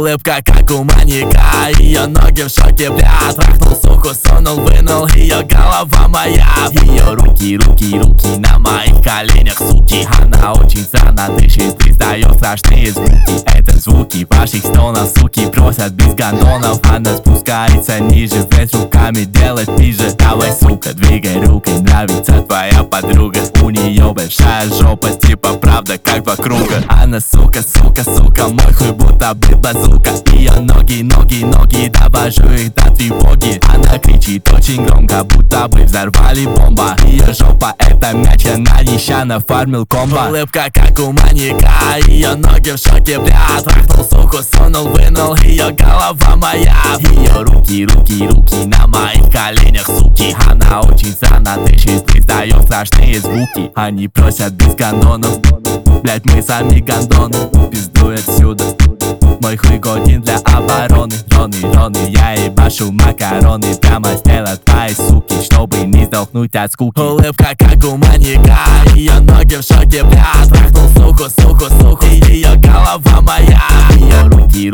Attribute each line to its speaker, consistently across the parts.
Speaker 1: Улыбка как у маньяка, ее ноги в шоке, бля. Трахнул суку, сунул, вынул, ее голова моя. Ее руки на моих коленях, суки. Она очень странно дышит, издает страшные звуки. Это звуки ваших стонов, суки просят без гондонов. Она спускается ниже, вверх руками делает пиже. Давай, сука, двигай рукой, нравится твоя подруга. У нее большая жопа, типа правда как два круга. Она сука, мой хуй будто бы базука. Ее ноги, довожу их до тревоги. Она кричит очень громко, будто бы взорвали бомба. Ее жопа это мяч, она нища нафармил комбо. Улыбка как у маньяка, ее ноги в шоке, бля. Трахнул суку, сунул, вынул, ее голова моя. Ее руки на моих коленях, суки. Она очень странно дышит, издает страшные звуки. Они просят без гондонов, блять, мы сами гондоны. Пиздуй отсюда, мой хуй годен для обороны. Роны, я ебашу макароны. Прямо сделать твои суки, чтобы не сдохнуть от скуки. Улыбка как у маньяка, ее ноги в шоке, бля. Трахнул суку, ее голова моя. Ее руки,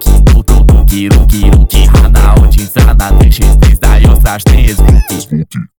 Speaker 1: она очень странно дышит, издает страшные звуки.